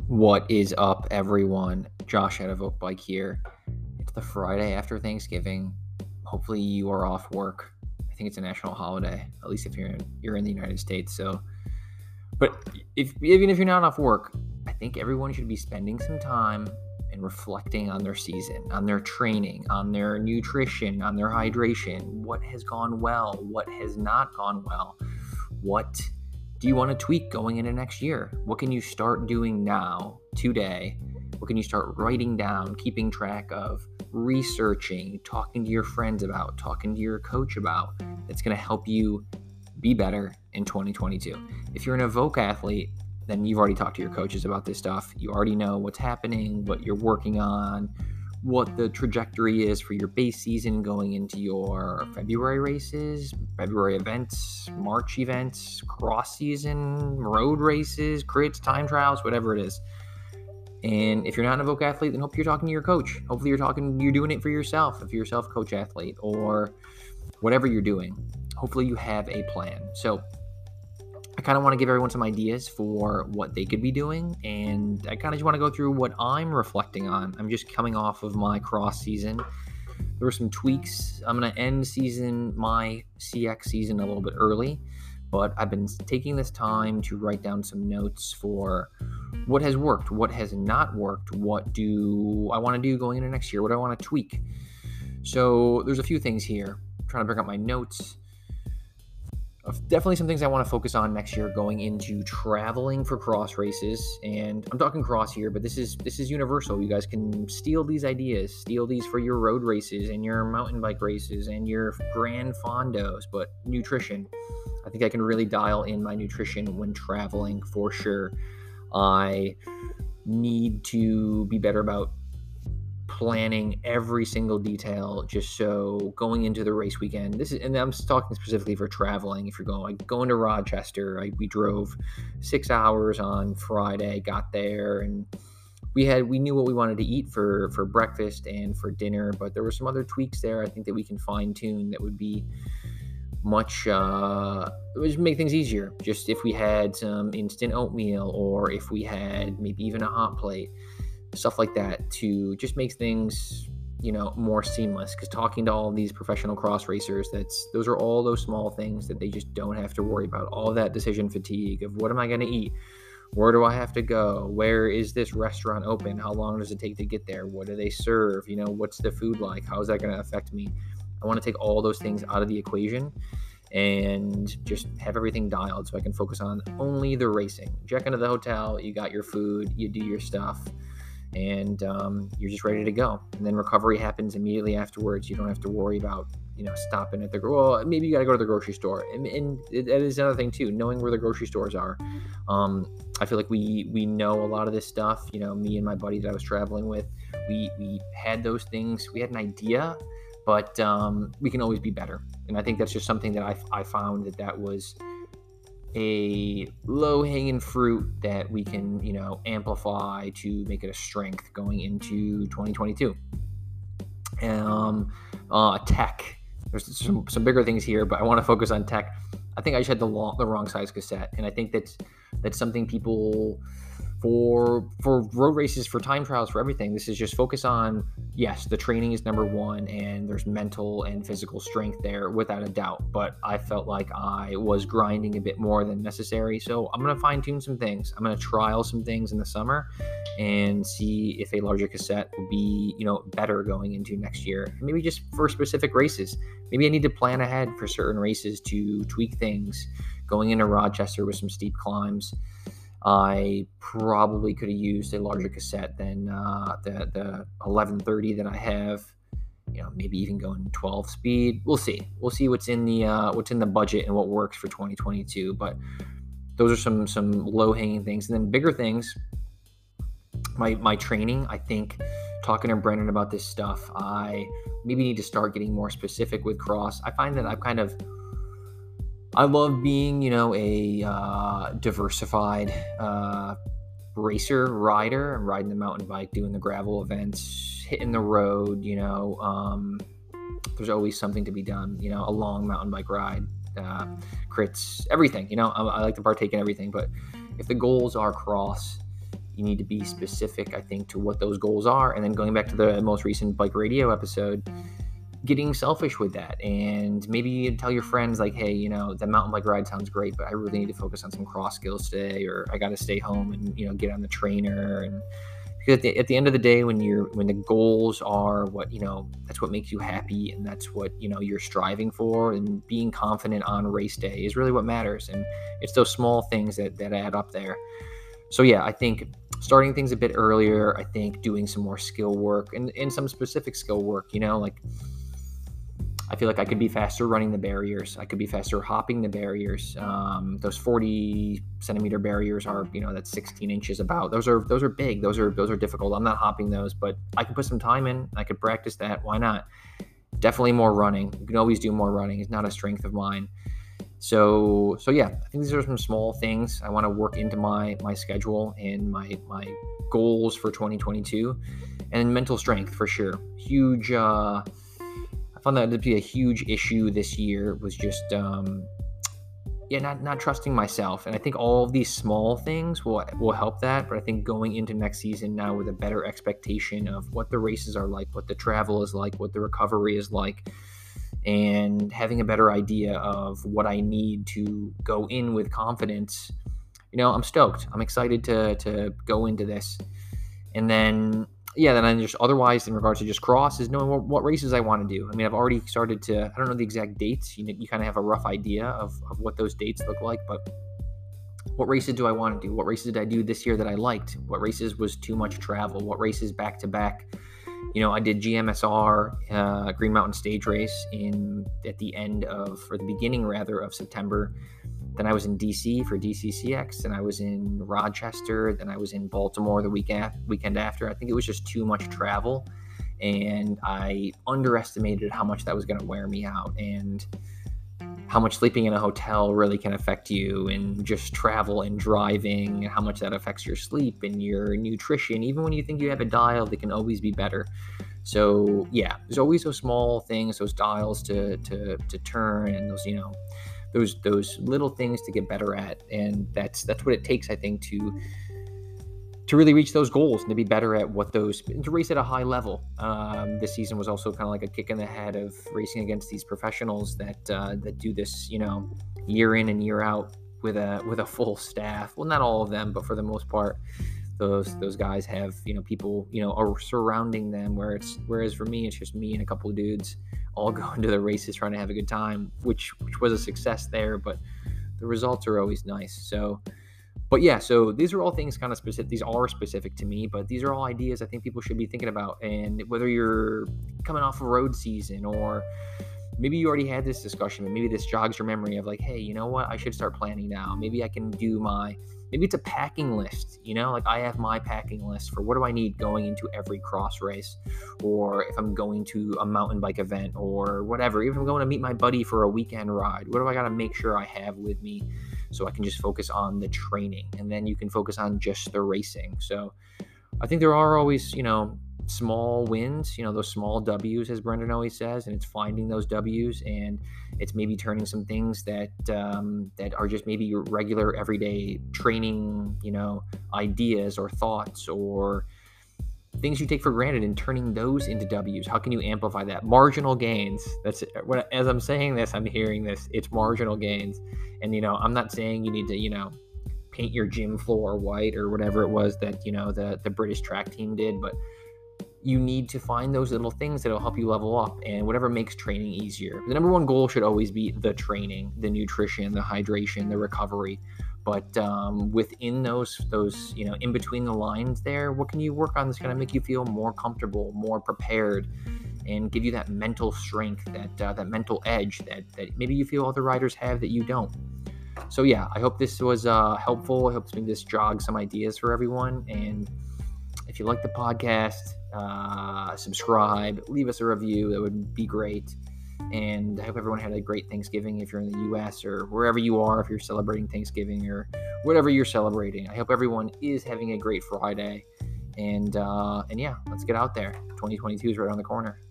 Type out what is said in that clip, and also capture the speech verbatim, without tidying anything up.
What is up, everyone? Josh at Evoke Bike here. It's the Friday after Thanksgiving. Hopefully, you are off work. I think it's a national holiday, at least if you're in, you're in the United States. So, but if even if you're not off work, I think everyone should be spending some time and reflecting on their season, on their training, on their nutrition, on their hydration. What has gone well? What has not gone well? What do you want to tweak going into next year? What can you start doing now, today? What can you start writing down, keeping track of, researching, talking to your friends about, talking to your coach about, that's going to help you be better in twenty twenty-two? If you're an Evoke athlete, then you've already talked to your coaches about this stuff. You already know what's happening, what you're working on, what the trajectory is for your base season going into your February races, February events, March events, cross season, road races, crits, time trials, whatever it is. And if you're not an Evoke athlete, then hope you're talking to your coach. Hopefully you're talking, you're doing it for yourself, if you're a self-coach athlete or whatever you're doing. Hopefully you have a plan. So I kind of want to give everyone some ideas for what they could be doing, and I kind of just want to go through what I'm reflecting on. I'm just coming off of my cross season. There were some tweaks. I'm going to end season, my C X season, a little bit early, but I've been taking this time to write down some notes for what has worked, what has not worked, what do I want to do going into next year, what do I want to tweak. So there's a few things here. I'm trying to bring up my notes. Definitely some things I want to focus on next year going into traveling for cross races. And I'm talking cross here, but this is this is universal. You guys can steal these ideas, steal these for your road races and your mountain bike races and your Grand Fondos. But nutrition, I think I can really dial in my nutrition when traveling for sure. I need to be better about planning every single detail, just so going into the race weekend, this is, and I'm talking specifically for traveling. If you're going, like going to Rochester, I, we drove six hours on Friday, got there, and we had, we knew what we wanted to eat for, for breakfast and for dinner, but there were some other tweaks there, I think, that we can fine tune that would be much, uh, it would just make things easier. Just if we had some instant oatmeal, or if we had maybe even a hot plate, stuff like that, to just make things, you know, more seamless. Because talking to all these professional cross racers, that's those are all those small things that they just don't have to worry about. All that decision fatigue of what am I going to eat, where do I have to go, where is this restaurant open, how long does it take to get there, what do they serve, you know, what's the food like, how is that going to affect me. I want to take all those things out of the equation and just have everything dialed so I can focus on only the racing. Check into the hotel, you got your food, you do your stuff, and um, you're just ready to go. And then recovery happens immediately afterwards. You don't have to worry about, you know, stopping at the, well, maybe you got to go to the grocery store. And, and that is another thing too, knowing where the grocery stores are. Um, I feel like we, we know a lot of this stuff, you know, me and my buddy that I was traveling with, we, we had those things, we had an idea, but um, we can always be better. And I think that's just something that I, I found that that was a low-hanging fruit that we can, you know, amplify to make it a strength going into twenty twenty-two. Um, uh, tech. There's some, some bigger things here, but I want to focus on tech. I think I just had the, long, the wrong size cassette, and I think that's that's something people, for for road races, for time trials, for everything, this is just focus on, yes, the training is number one, and there's mental and physical strength there without a doubt, but I felt like I was grinding a bit more than necessary, so I'm going to fine tune some things. I'm going to trial some things in the summer and see if a larger cassette will be, you know, better going into next year. Maybe just for specific races. Maybe I need to plan ahead for certain races to tweak things. Going into Rochester with some steep climbs, I probably could have used a larger cassette than uh, the the eleven thirty that I have. You know, maybe even going twelve speed. We'll see. We'll see what's in the uh, what's in the budget and what works for twenty twenty-two. But those are some some low hanging things, and then bigger things. My my training. I think talking to Brendan about this stuff, I maybe need to start getting more specific with cross. I find that I've kind of I love being, you know, a uh, diversified uh, racer, rider. I'm riding the mountain bike, doing the gravel events, hitting the road, you know. Um, there's always something to be done, you know, a long mountain bike ride, uh, crits, everything, you know. I, I like to partake in everything, but if the goals are cross, You need to be specific, I think, to what those goals are. And then going back to the most recent Bike Radio episode, getting selfish with that. And maybe you tell your friends like, hey, you know, that mountain bike ride sounds great, but I really need to focus on some cross skills today, or I got to stay home and, you know, get on the trainer. And because at the, at the end of the day, when you're, when the goals are what, you know, that's what makes you happy, and that's what, you know, you're striving for, and being confident on race day is really what matters. And it's those small things that, that add up there. So yeah, I think starting things a bit earlier, I think doing some more skill work and, and some specific skill work, you know, like I feel like I could be faster running the barriers. I could be faster hopping the barriers. Um, those forty centimeter barriers are, you know, that's sixteen inches about. Those are those are big. Those are those are difficult. I'm not hopping those, but I can put some time in. I could practice that. Why not? Definitely more running. You can always do more running. It's not a strength of mine. So so yeah, I think these are some small things I want to work into my my schedule and my my goals for twenty twenty-two. And mental strength for sure. Huge. Uh, I found that to be a huge issue this year, was just, um, yeah, not, not trusting myself. And I think all of these small things will, will help that. But I think going into next season now with a better expectation of what the races are like, what the travel is like, what the recovery is like, and having a better idea of what I need to go in with confidence, you know, I'm stoked. I'm excited to, to go into this. And then, yeah, then I just otherwise in regards to just cross is knowing what, what races I want to do. I mean, I've already started to, I don't know the exact dates. You know, you kind of have a rough idea of, of what those dates look like, but what races do I want to do? What races did I do this year that I liked? What races was too much travel? What races back to back? You know, I did G M S R, uh, Green Mountain Stage Race in at the end of, or the beginning rather, of September. Then I was in D C for D C C X, and I was in Rochester, then I was in Baltimore the week af- weekend after. I think it was just too much travel, and I underestimated how much that was going to wear me out, and how much sleeping in a hotel really can affect you, and just travel and driving, and how much that affects your sleep and your nutrition. Even when you think you have it dialed, it can always be better. So yeah, there's always those small things, those dials to to to turn, and those, you know, those those little things to get better at. And that's that's what it takes, I think, to to really reach those goals and to be better at what those, to race at a high level. Um, this season was also kind of like a kick in the head of racing against these professionals that uh, that do this, you know, year in and year out with a with a full staff. Well, not all of them, but for the most part, those those guys have, you know, people, you know, are surrounding them. Where it's whereas for me, it's just me and a couple of dudes all going to the races trying to have a good time, which which was a success there, but the results are always nice. So, but yeah, so these are all things kind of specific. These are specific to me, but these are all ideas I think people should be thinking about. And whether you're coming off a road season, or maybe you already had this discussion, but maybe this jogs your memory of like, hey, you know what? I should start planning now. Maybe I can do my, maybe it's a packing list, you know, like I have my packing list for what do I need going into every cross race, or if I'm going to a mountain bike event or whatever, even if I'm going to meet my buddy for a weekend ride, what do I got to make sure I have with me so I can just focus on the training, and then you can focus on just the racing. So I think there are always, you know, small wins, you know, those small W's, as Brendan always says, and it's finding those W's, and it's maybe turning some things that um, that are just maybe your regular everyday training, you know, ideas or thoughts or things you take for granted, and turning those into W's. How can you amplify that? Marginal gains. That's when, as I'm saying this, I'm hearing this. It's marginal gains, and you know, I'm not saying you need to, you know, paint your gym floor white or whatever it was that, you know, the the British track team did, but you need to find those little things that will help you level up, and whatever makes training easier. The number one goal should always be the training, the nutrition, the hydration, the recovery. But um, within those, those, you know, in between the lines there, what can you work on that's going to make you feel more comfortable, more prepared, and give you that mental strength, that uh, that mental edge that, that maybe you feel other riders have that you don't. So yeah, I hope this was uh, helpful. I hope this jogged some ideas for everyone. And if you like the podcast, uh, subscribe, leave us a review. That would be great. And I hope everyone had a great Thanksgiving if you're in the U S or wherever you are, if you're celebrating Thanksgiving or whatever you're celebrating. I hope everyone is having a great Friday. And uh, and yeah, let's get out there. twenty twenty-two is right around the corner.